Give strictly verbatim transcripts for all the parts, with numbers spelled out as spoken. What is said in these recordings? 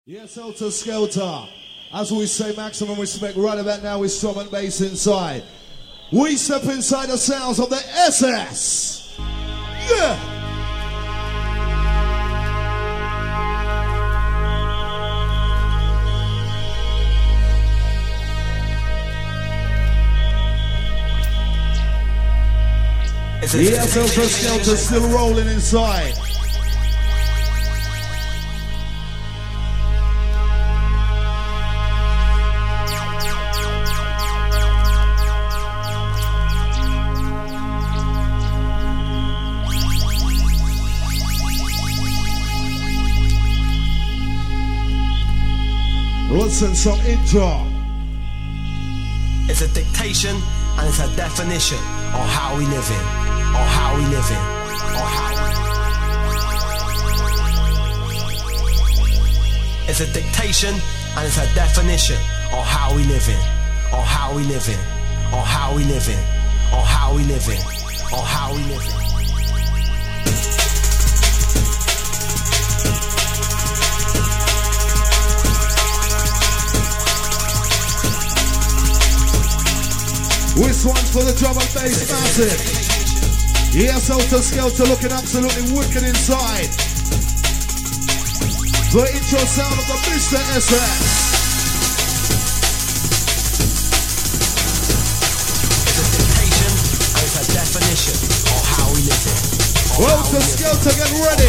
Yes, Helter Skelter. As we say, maximum respect. Right about now with drum and bass inside. We step inside the sounds of the S S. Yeah! Yes, Helter Skelter still rolling inside. Listen, some intro. It's a dictation and it's a definition on how we live in, on how we live in, on how we It's a dictation and it's a definition on how we live in, on how we live in, on how we live in, on how we live in, on how we live in. This one's for the drum and bass massive. Yes, Helter Skelter looking absolutely wicked inside. The intro sound of the Mister S S. It's a dictation and it's a definition of how we live it. Helter Skelter, get ready.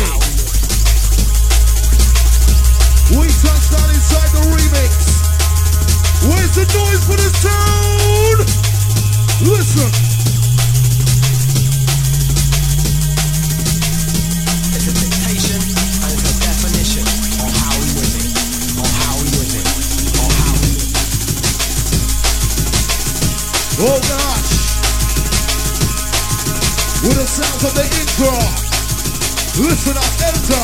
We touch down inside the remix. Where's the noise for the sound? Listen. It's a dictation and it's a definition of how we live it, of how we live it, of how we live it. Oh gosh. With the sounds of the intro. Listen up, enter.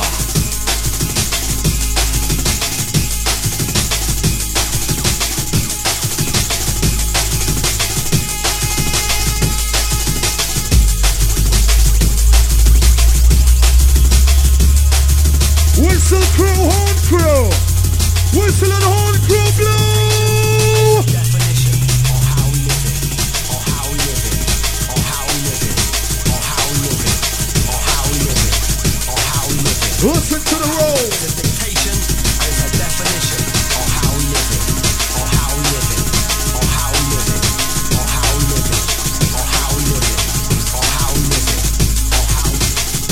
Whistle crew, horn crew. Whistle and horn crew blow. Definition of how we live it, of how we live it, of how we live it, of how we live it, of how we live it, of how we live it. Listen to the roll. It's a dictation and it's a definition of how we live it, of how we live it, of how we live it, of how we live it, of how we live it, of how we live it, of how we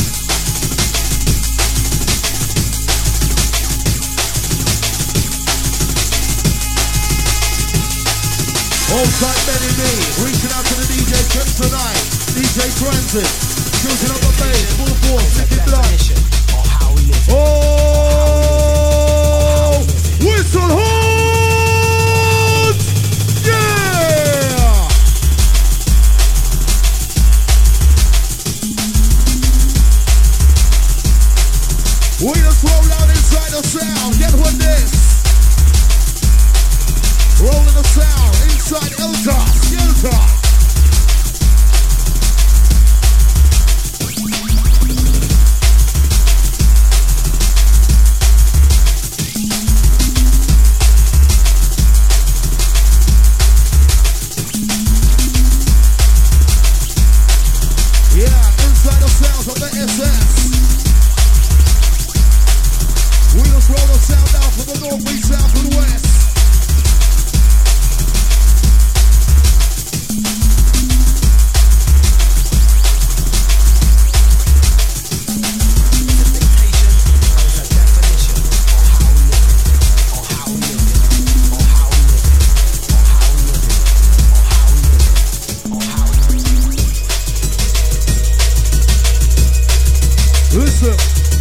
Hold tight, Benny B. Reaching out to the D J Trip tonight. D J Transit. Shooting up the bass. Full force. Sticky blood. of how we live it. Oh! Whistle horns! Yeah! We just roll out inside the sound. Get with this. Rolling the sound inside Helter Skelter. Yeah, inside the sounds of the S S. We just roll the sound out from the north, east, south, and west. Listen,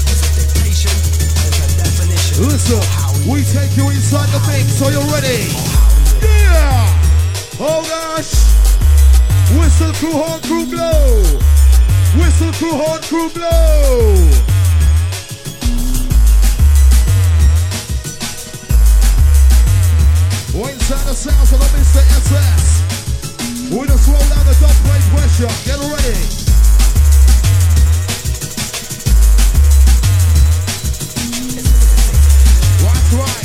listen, we take you inside the mix, so you're ready. Yeah! Oh gosh! Whistle crew, horn crew, blow! Whistle crew, horn crew, blow! We're inside the sounds of the Mister S S. We just roll down the dub plate pressure. Get ready. That's right.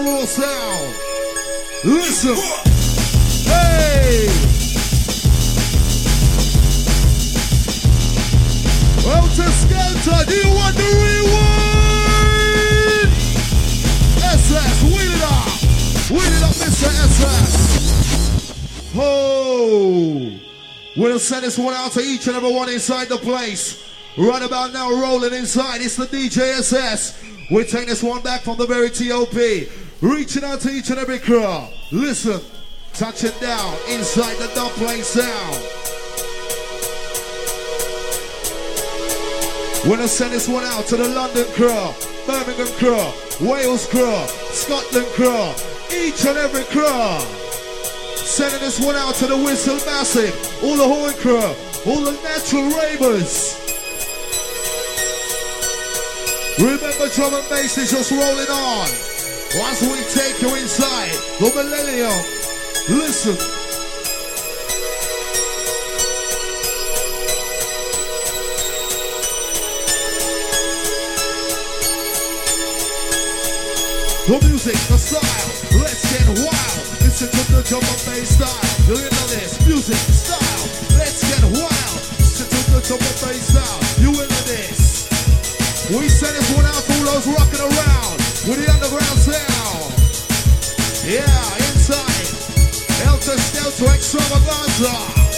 raw sound. Listen. Hey! Helter Skelter, do you want the rewind? S S, wheel it up. Wheel it up, Mister S S. Oh! We'll send this one out to each and every one inside the place. Right about now, rolling inside. It's the D J S S. We take this one back from the very T O P. Reaching out to each and every crowd. Listen, touching down inside the dumpling sound. We're gonna send this one out to the London crew, Birmingham crew, Wales crew, Scotland crew, each and every crew. Sending this one out to the Whistle Massive, all the Horn crew, all the natural ravers. Remember, drum and bass is just rolling on. Once we take you inside the millennium, listen. The music, the style, let's get wild. Listen to the drum and bass style. Do you know this? Music, style, let's get wild. Listen to the drum and bass style. You into this? We send this one out to all those rocking around with the underground sound. Yeah, inside. Helter Skelter Extravaganza.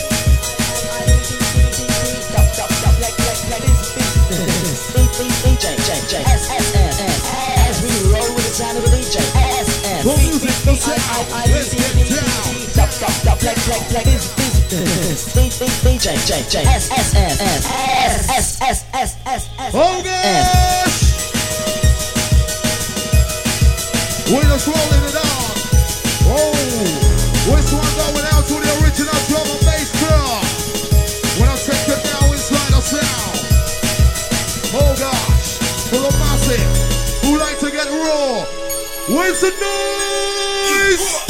As we roll with the sound of the D J. The music, the sound. Let's get down. Oh gosh! We're just rolling it on. Oh, this one going out to the original drum and bass crew. When I take it down inside the sound. Oh gosh, for the massive who like to get raw. Where's the noise?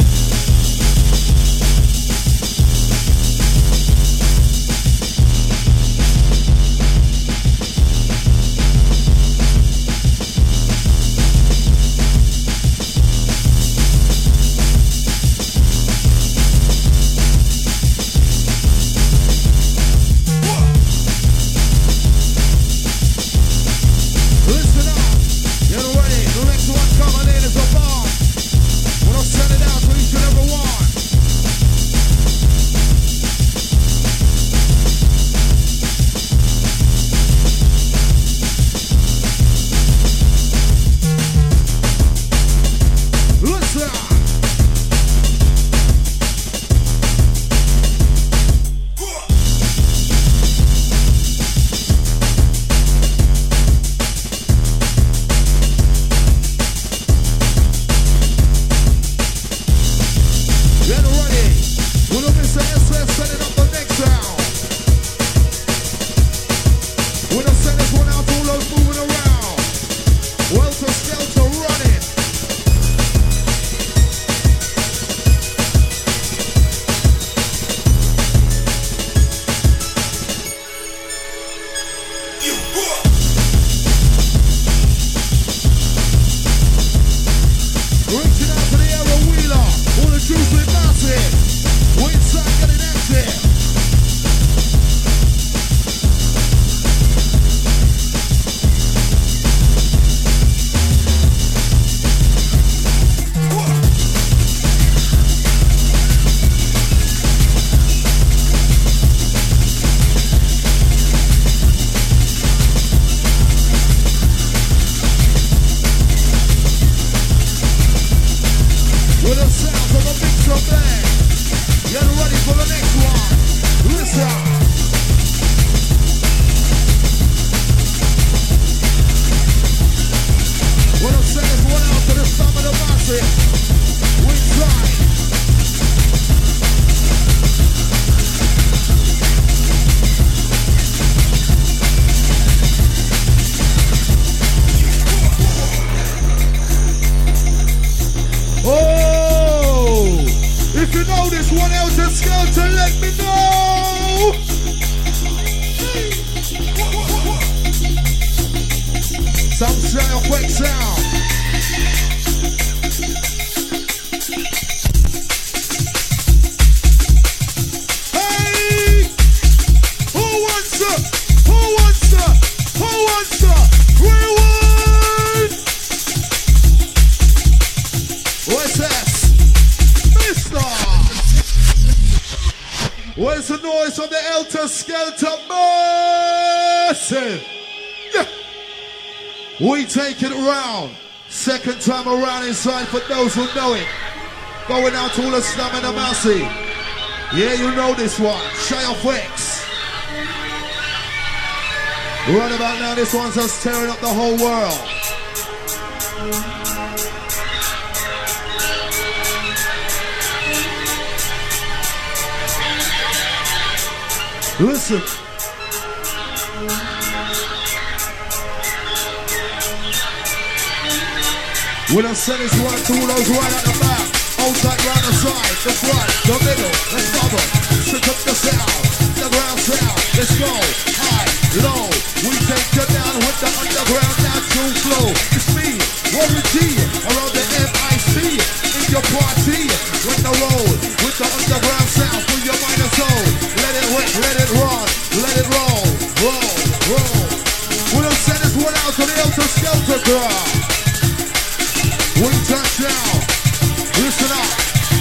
Some sound, quick sound. Where's the noise from the Helter Skelter? Massive! Yeah. We take it round. Second time around inside for those who know it. Going out to all the slum and the massy. Yeah, you know this one. Shy of X. Right about now, this one's just tearing up the whole world. Listen. When I send this one to all those right at the back, hold tight round the side, the front, the middle, let's bubble, sit up the sound, the ground sound, let's go, high, low, we take you down with the underground natural flow. It's me, Warren G, around the M I C, in your party, with the road, with the underground sound, for your mind and soul. Let it wet, let it run, let it roll, roll, roll. When I send this one out to the Helter Skelter crowd. We touch now. Listen up.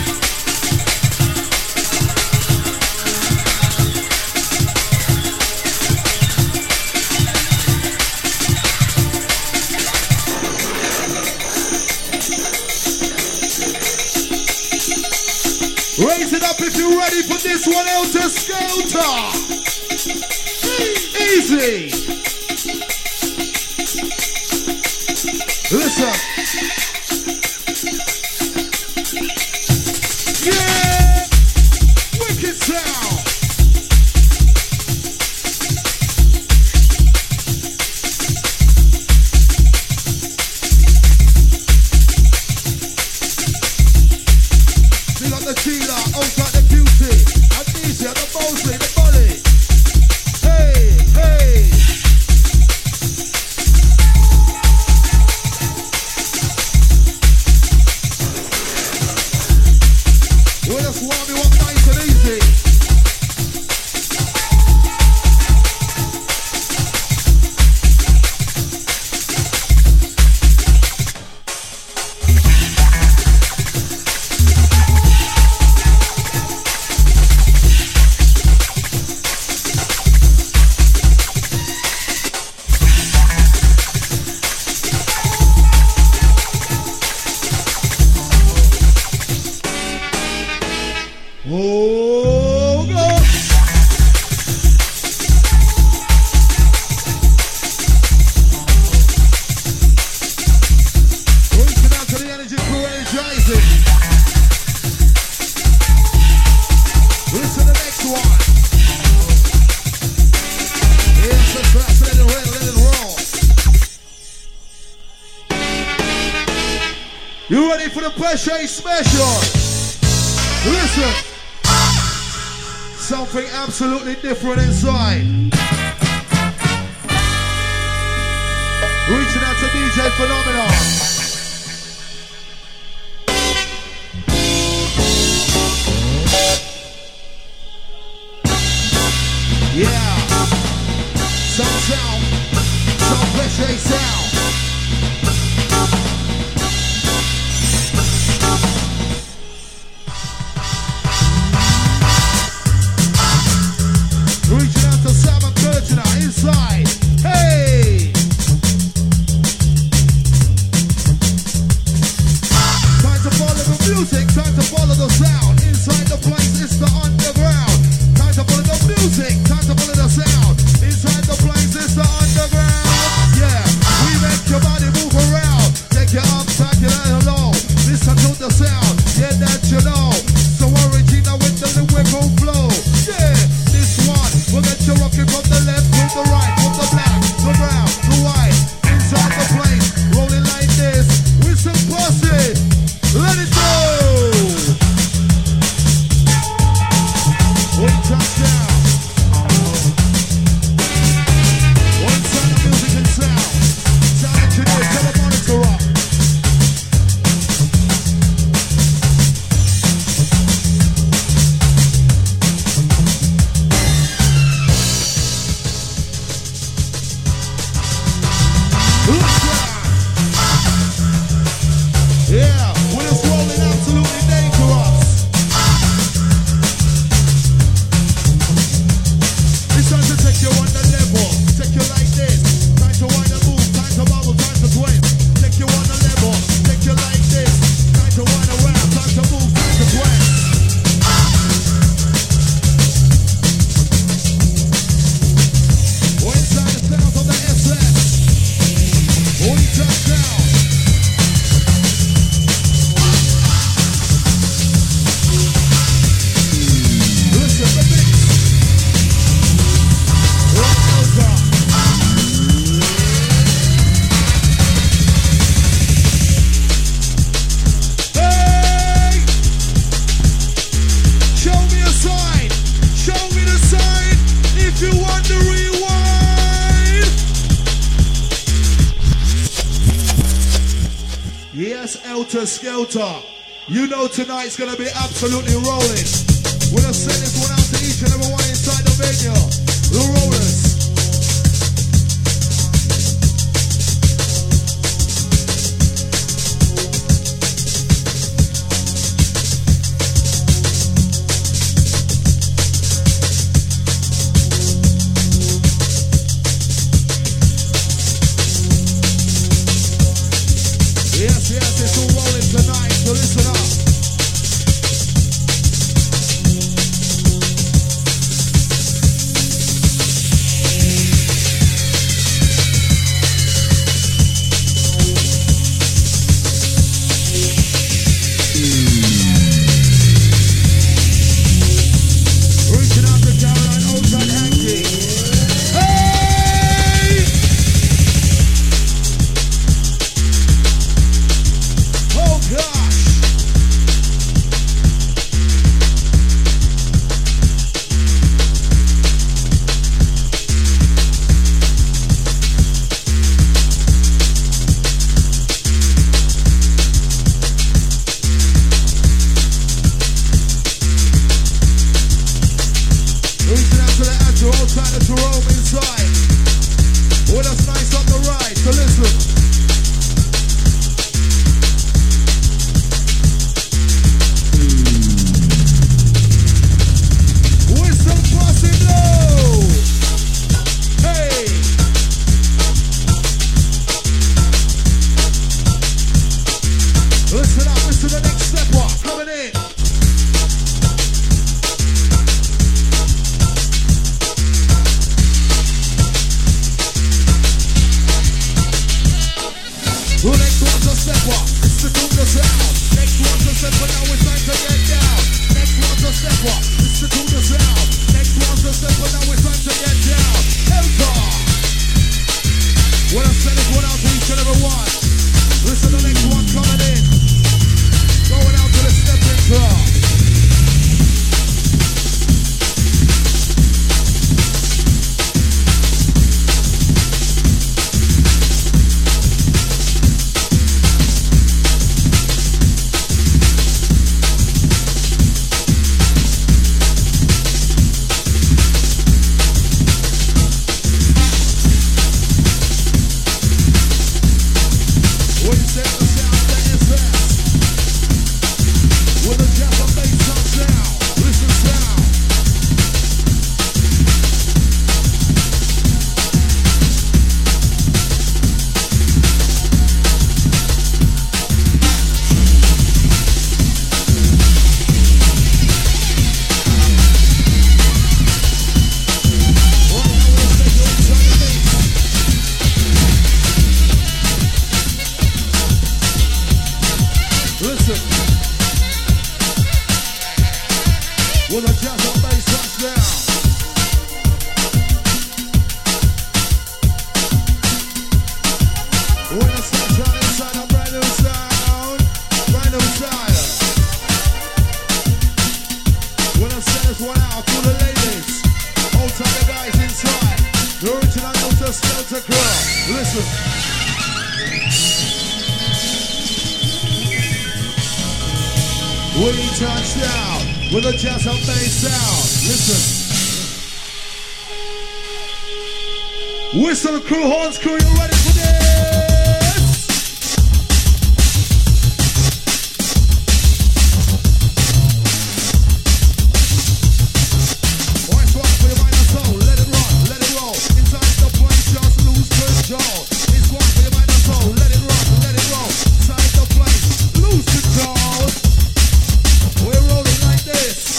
Raise it up if you're ready for this one, Helter Skelter. Easy. Listen. Yeah! Wicked sound! Big up the Sheila, outside the beauty, Amnesia, the Mosley, the Molly. Hey, hey! We just want me one nice and easy. Oh, God. Reaching out to the energy crew, energizing. Listen to the next one. Yes, that's right. Let it roll, let it roll. You ready for the pressure special? Listen. Something absolutely different inside. Reaching out to D J Phenomenon. Yeah. Some sound. Some pressure sound. Reaching out to Simon Kirchner inside. Hey! helter skelter. You know tonight's gonna be absolutely rolling. We're gonna send this one out to each and every one inside the venue. The rollers. Yes, yes, it's all rolling tonight, so listen up. Reaching out to Caroline Old-Town Hanky. Hey! Oh gosh! Reaching out to the actual old side of Jerome inside. With us nice on the right, so listen. Wisdom passing low. Hey. Listen up, listen to the next stepper coming in. The next one's a stepper, it's the tune the sound. Next one's a stepper, now it's time to get down. Next one's a stepper, it's the tune the sound. Next one's a stepper, now it's time to get down. Helter! When I send this one out to each and every one, listen to the next one coming in. Going out to the stepping club. When you set the sound, that is fast. With a jazz and bass touch down, listen sound. Listen. With a jazz and bass touch down. When the sun shines inside a brand new sound, brand new style. When I send this one out to the ladies, all time the guys inside, the original Helter Skelter crew. Listen. We touch down with a jazz and bass sound. Listen. Whistle crew, horns crew, you ready for this? Voice rock for your mind and soul. Let it run, let it roll. Inside the place, just lose control. It's one for your mind and soul. Let it run, let it roll. Inside the place, lose control. We're rolling like this.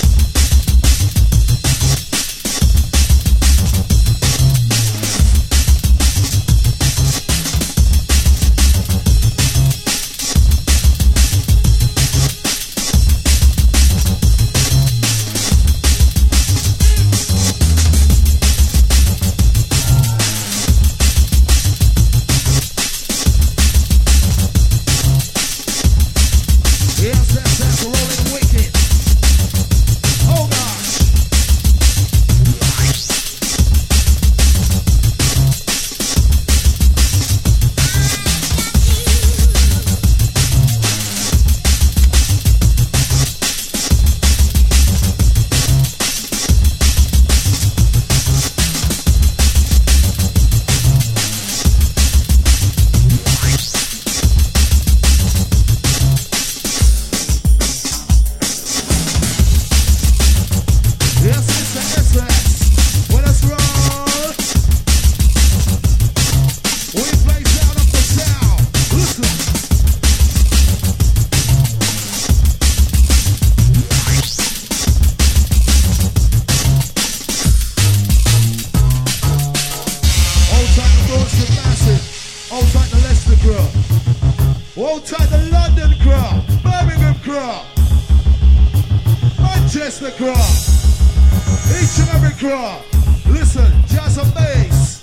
Bless the crowd. Each and every crowd. Listen, jazz and bass.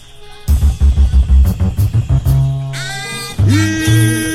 Yeah.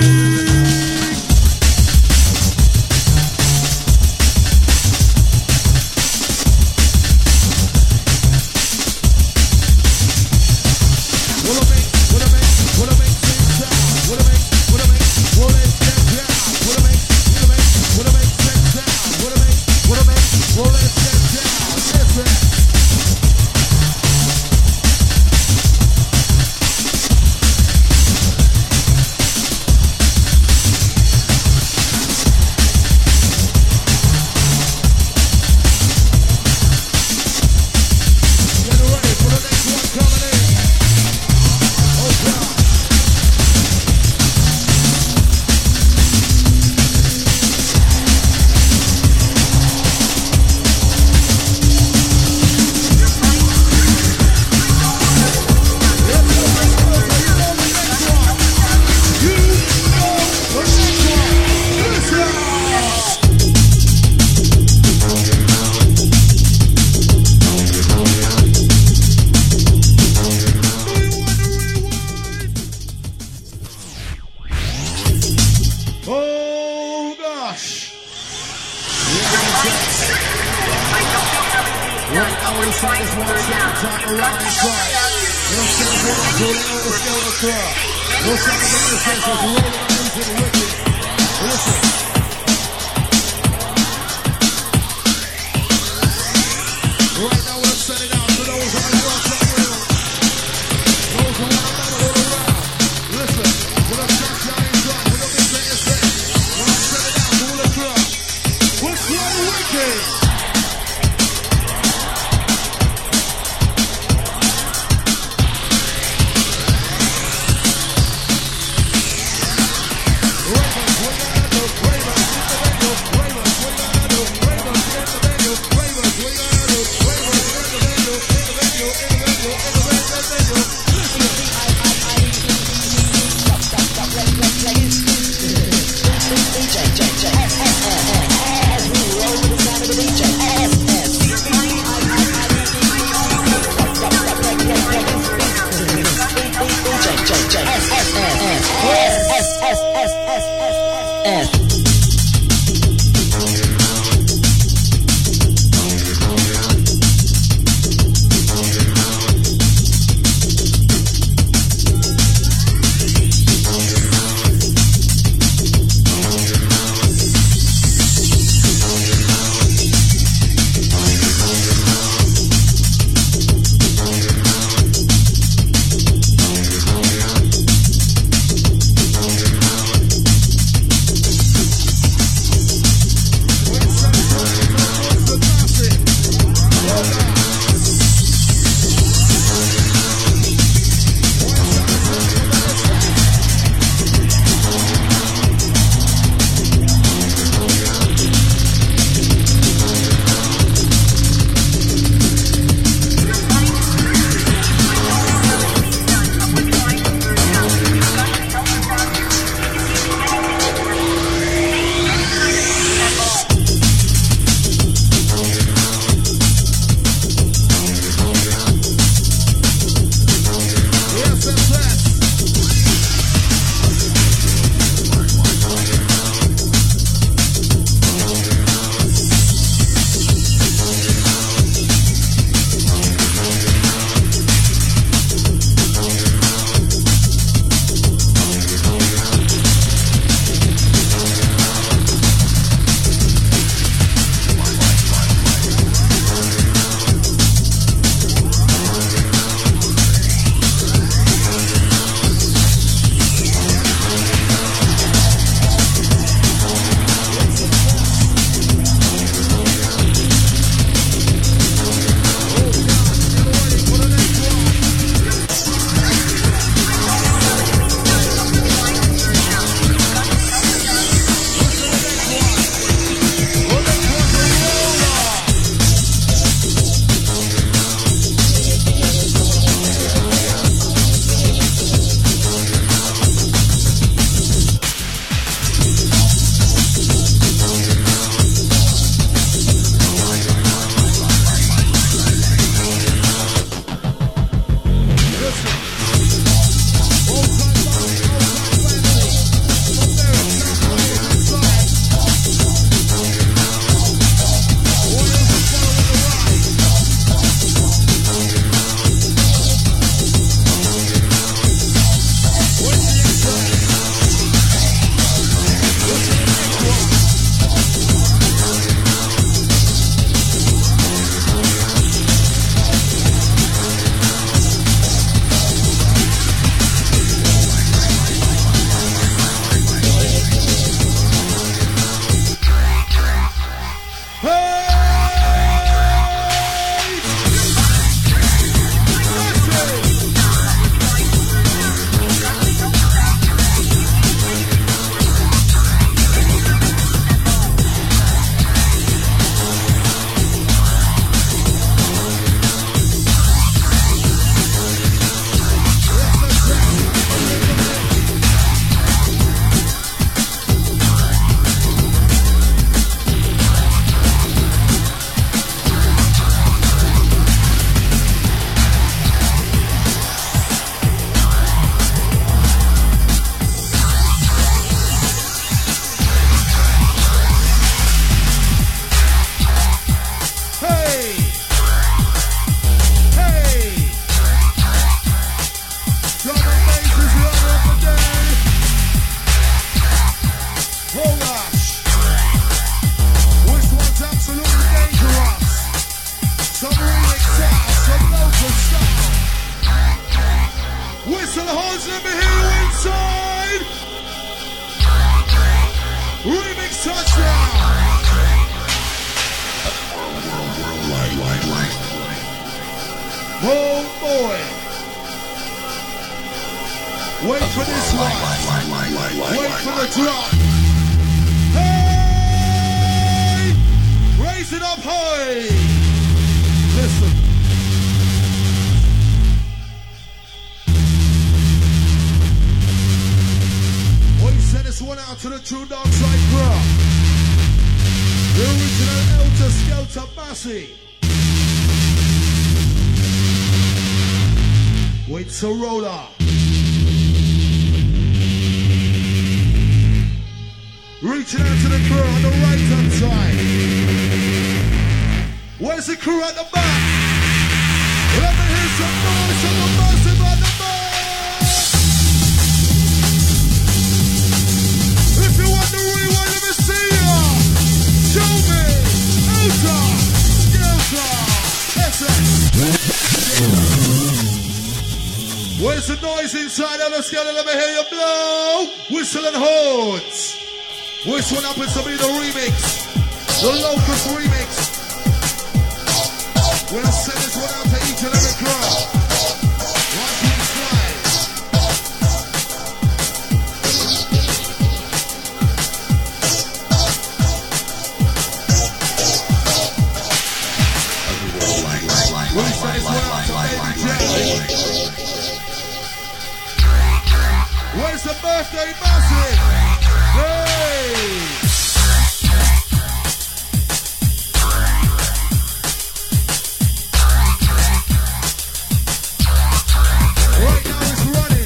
Ravers, Oh boy. Wait for this one. Wait for the drop. Hey! Raise it up high. Listen. We send this one out to the true dark side crowd. The original Elter Skelter Massey. Wait, so roller. Reaching out to the crew on the right hand side. Where's the crew at the back? Let me hear some noise from the massive at the back. If you want the rewind, let me see ya. Show me. Elter. Skelter. S X. Where's the noise inside of the skeleton? Let me hear you blow. Whistle and horns. Which one up with somebody the remix? The Locust remix. We'll send this one out to each and every crowd. Watch me slide. We'll send this one out to Baby Jelly. Where's the birthday massive? Hey! Right now it's running.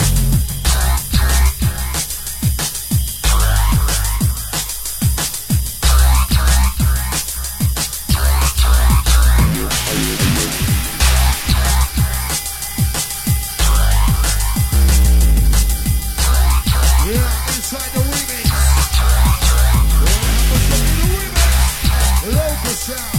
Yeah, inside the remix. Local sound.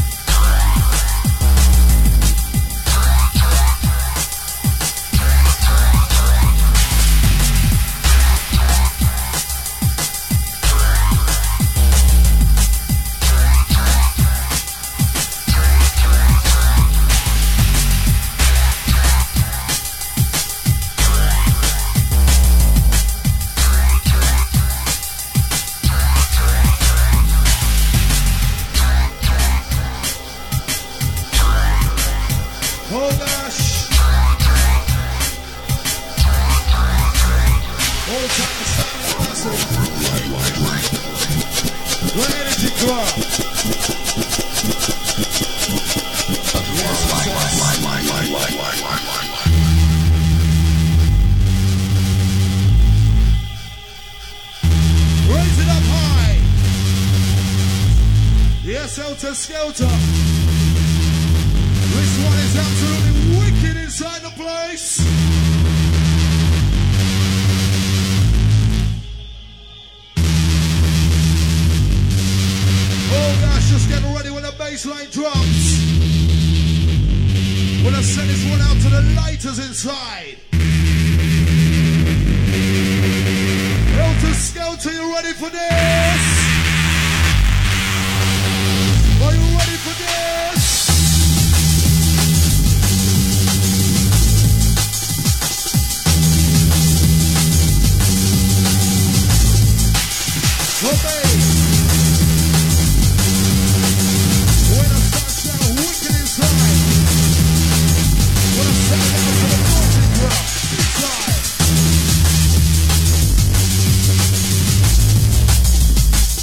Oh gosh. All the time it's massive. The energy drop. Raise it up high. Yes, Elter Skelter. This one is absolutely wicked inside the place. Oh gosh, just getting ready when the bassline drops. We're gonna send this one out to the lighters inside. Elter Skelter, you ready for this? Are you ready for this? Okay. When I start sound wicked inside. When I sound out to the morning ground inside.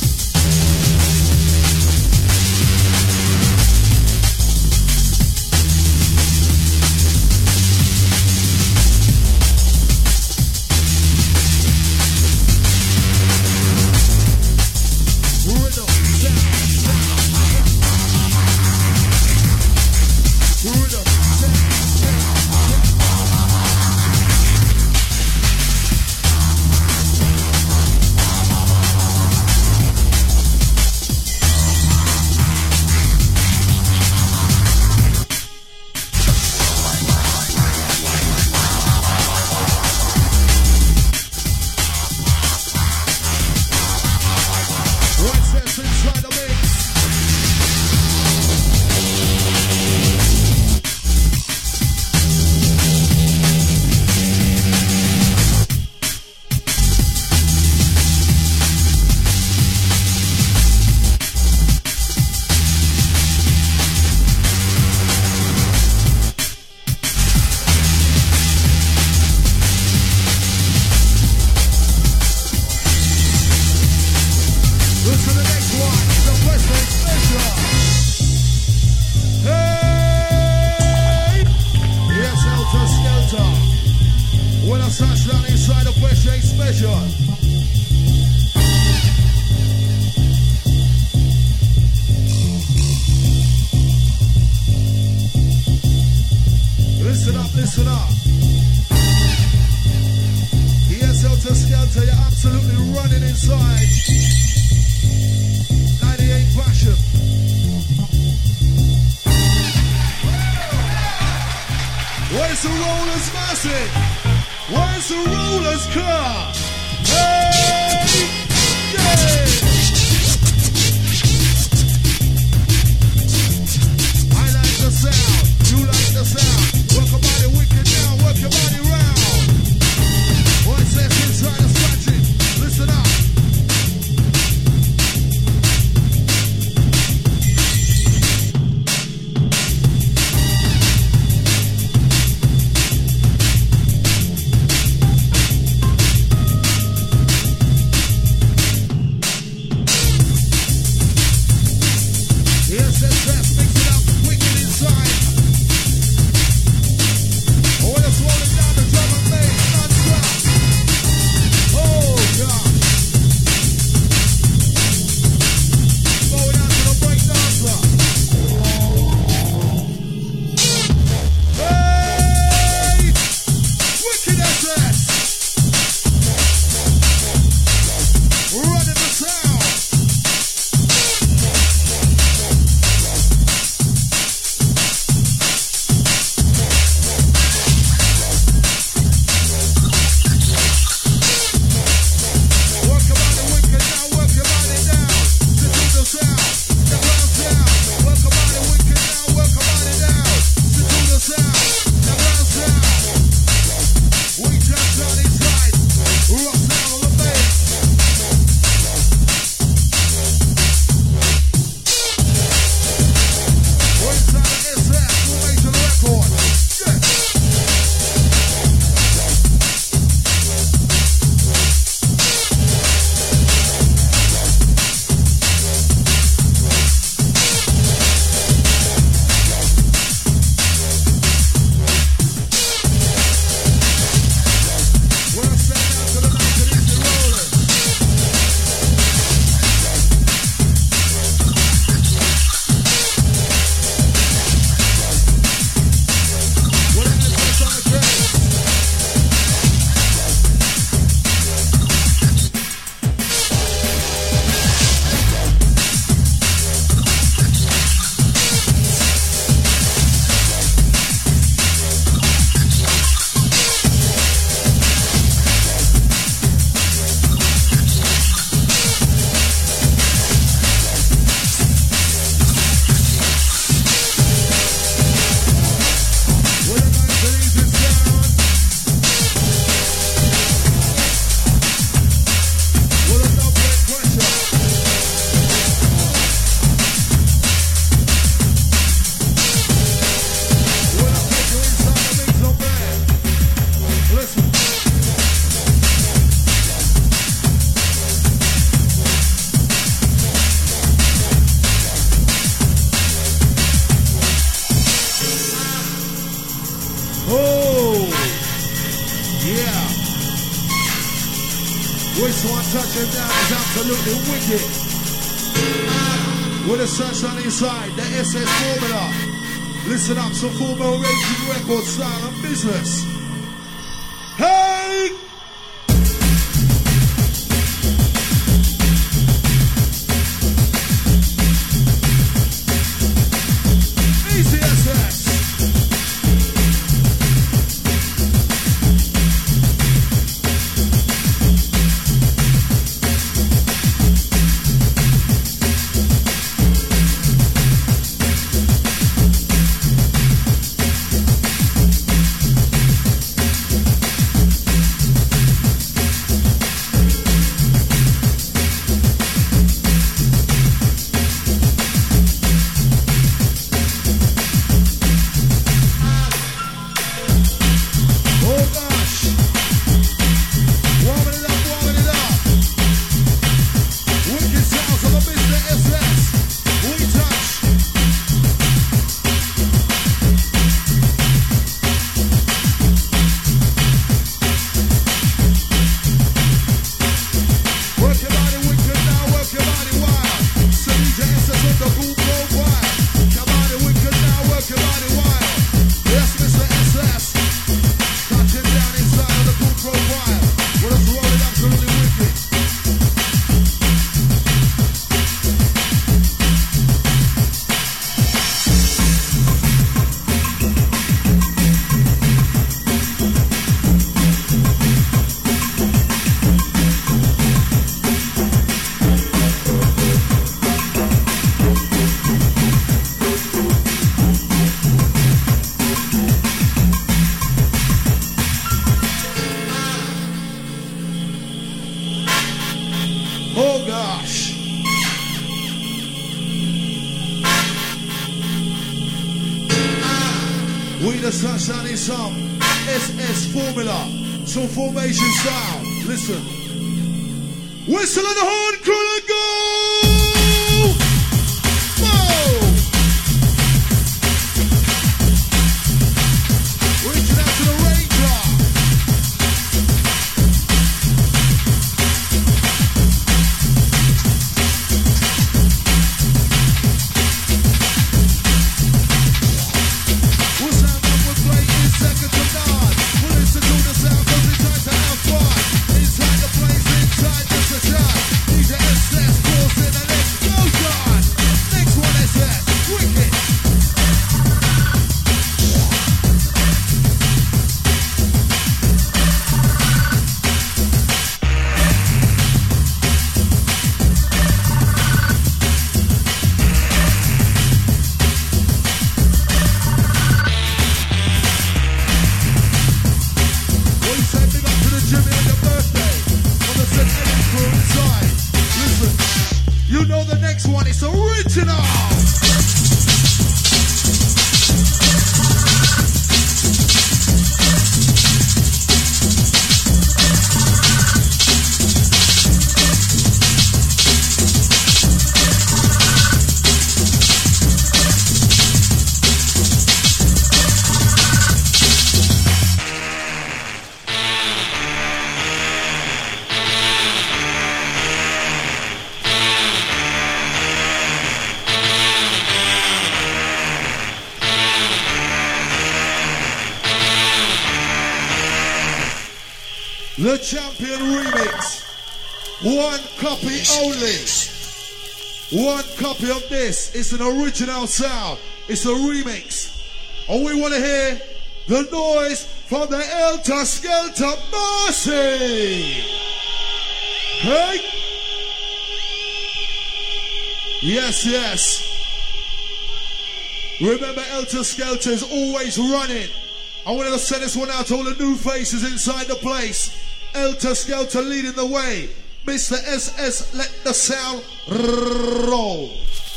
Listen up. Yes, Helter Skelter, you're absolutely running inside. ninety-eight Passion. Where's the rollers massive? Where's the rollers car? Hey! Yeah! I like the sound, you like the sound. Work your body wicked now, work your body round. What's that inside the scratching? Listen up. Inside the S S Formula. Listen up, some Formula Racing Record style and business. Hey! Easy S S. We the sunshine is some S S formula. So formation style. Listen. Whistle on the horn, crew and go! Whoa! Reaching out to the ranger. What's that man we're playing second to none? We'll listen to the sound cause it's time to have fun. Inside the place, inside just a shot. D J S S causing an explosion. Next one is that wicked. We send big up to the Jimmy on your birthday. On the Saint Ellen crew inside. Listen, you know the next one is original. The Champion Remix. One copy only. One copy of this. It's an original sound. It's a remix. And we want to hear the noise from the Helter Skelter Mercy. Hey? Yes, yes. Remember, Helter Skelter is always running. I wanted to send this one out to all the new faces inside the place. Helter Skelter leading the way. Mister S S, let the sound roll.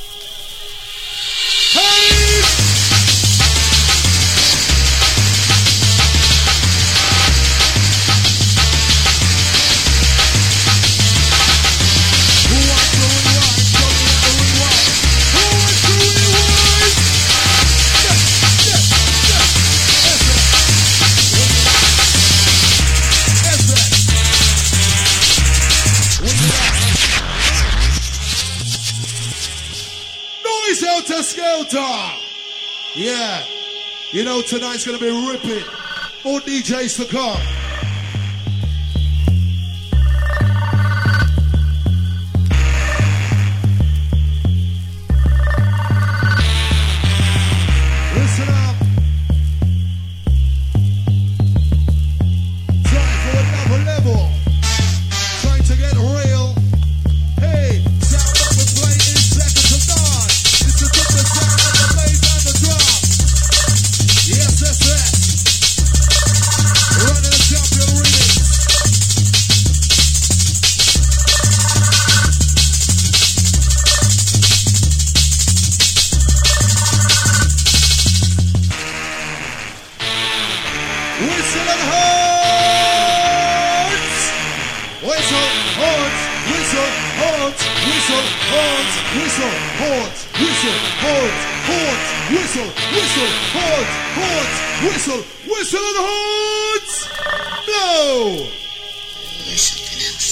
Hey! Who wants to rewind? Tell me how to rewind. Who wants to rewind? Yes, yes, yes. S S. Noise Helter Skelter! Yeah, you know tonight's gonna be ripping. More D Js to come. Listen up. Time for another level. Trying to get real. Hey, sound that we play in second to none. This is the sound of the bass and the drum. Yes, yes, yes. Running the Champion Remix. Whistle and horns. Whistle, horns, whistle, horns, whistle, horns, whistle, horns, whistle, horns, horns, whistle, whistle, horns, horns, whistle, whistle and horns. Blow. There's something else.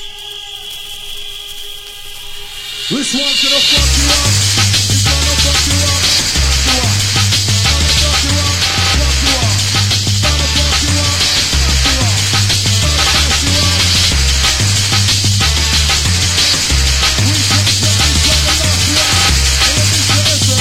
This one's gonna fuck you up. It's gonna fuck you up. Fuck you up. Gonna fuck you up. Fuck you up. Gonna fuck you up. Fuck you up. Gonna mess you up. We take the piece of the last one. And it is the answer.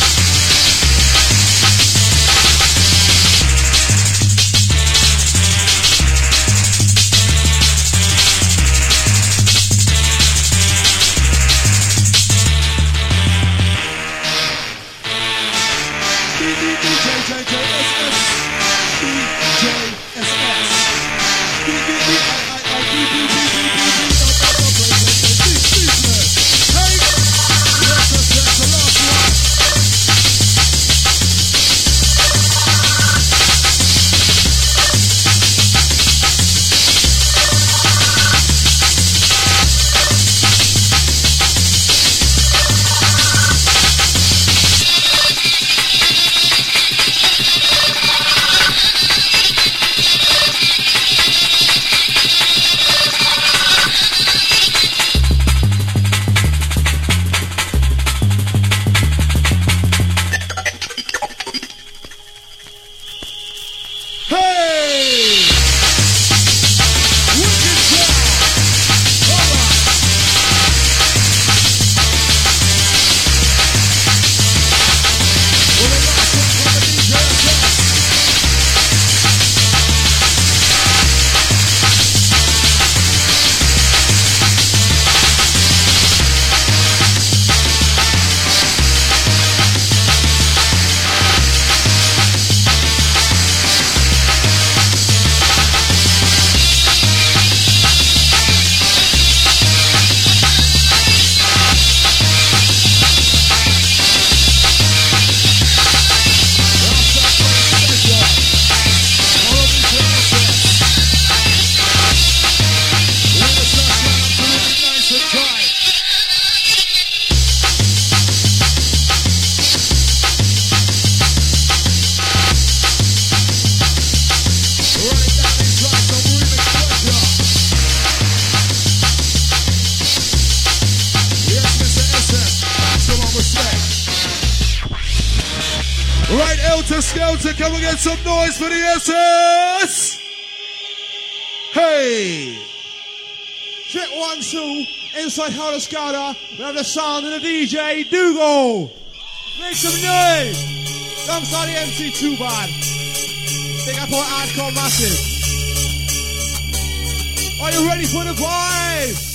D D D J J J S S D J S S D D D I I I D D D D D D business. Hey, yes, yes, yes, the last one. Right, Elter Skelter, come and get some noise for the S S. Hey. Check one, two. Inside Helter Skelter. We have the sound of the D J Dougal. Make some noise. Alongside the M C two band. Think I put hardcore massive. Are you ready for the vibe?